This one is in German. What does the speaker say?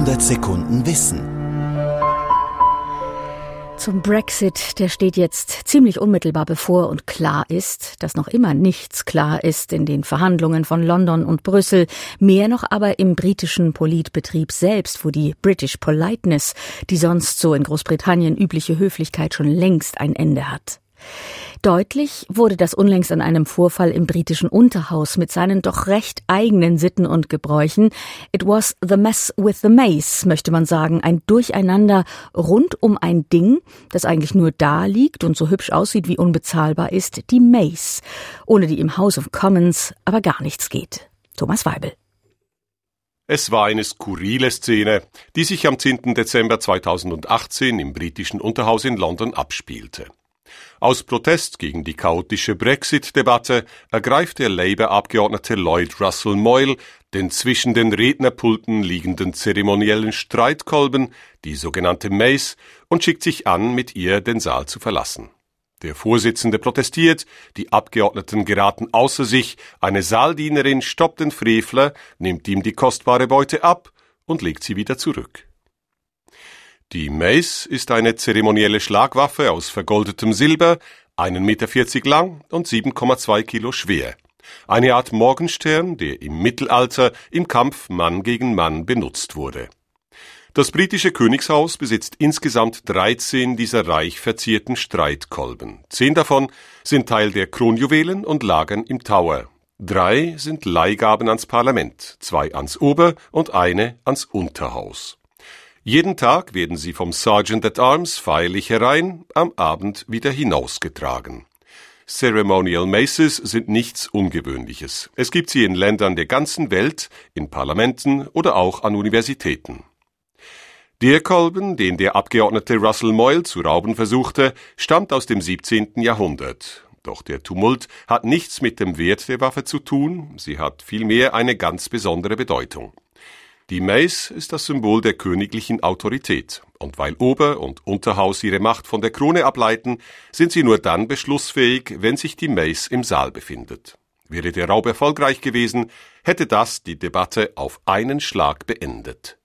100 Sekunden Wissen. Zum Brexit, der steht jetzt ziemlich unmittelbar bevor und klar ist, dass noch immer nichts klar ist in den Verhandlungen von London und Brüssel, mehr noch aber im britischen Politbetrieb selbst, wo die British Politeness, die sonst so in Großbritannien übliche Höflichkeit, schon längst ein Ende hat. Deutlich wurde das unlängst an einem Vorfall im britischen Unterhaus mit seinen doch recht eigenen Sitten und Gebräuchen. It was the mess with the mace, möchte man sagen. Ein Durcheinander rund um ein Ding, das eigentlich nur da liegt und so hübsch aussieht, wie unbezahlbar ist, die Mace, ohne die im House of Commons aber gar nichts geht. Thomas Weibel. Es war eine skurrile Szene, die sich am 10. Dezember 2018 im britischen Unterhaus in London abspielte. Aus Protest gegen die chaotische Brexit-Debatte ergreift der Labour-Abgeordnete Lloyd Russell Moyle den zwischen den Rednerpulten liegenden zeremoniellen Streitkolben, die sogenannte Mace, und schickt sich an, mit ihr den Saal zu verlassen. Der Vorsitzende protestiert, die Abgeordneten geraten außer sich, eine Saaldienerin stoppt den Frevler, nimmt ihm die kostbare Beute ab und legt sie wieder zurück. Die Mace ist eine zeremonielle Schlagwaffe aus vergoldetem Silber, 1,40 Meter lang und 7,2 Kilo schwer. Eine Art Morgenstern, der im Mittelalter im Kampf Mann gegen Mann benutzt wurde. Das britische Königshaus besitzt insgesamt 13 dieser reich verzierten Streitkolben. 10 davon sind Teil der Kronjuwelen und lagern im Tower. 3 sind Leihgaben ans Parlament, 2 ans Ober- und eine ans Unterhaus. Jeden Tag werden sie vom Sergeant at Arms feierlich herein, am Abend wieder hinausgetragen. Ceremonial Maces sind nichts Ungewöhnliches. Es gibt sie in Ländern der ganzen Welt, in Parlamenten oder auch an Universitäten. Der Kolben, den der Abgeordnete Russell Moyle zu rauben versuchte, stammt aus dem 17. Jahrhundert. Doch der Tumult hat nichts mit dem Wert der Waffe zu tun, sie hat vielmehr eine ganz besondere Bedeutung. Die Mace ist das Symbol der königlichen Autorität, und weil Ober- und Unterhaus ihre Macht von der Krone ableiten, sind sie nur dann beschlussfähig, wenn sich die Mace im Saal befindet. Wäre der Raub erfolgreich gewesen, hätte das die Debatte auf einen Schlag beendet.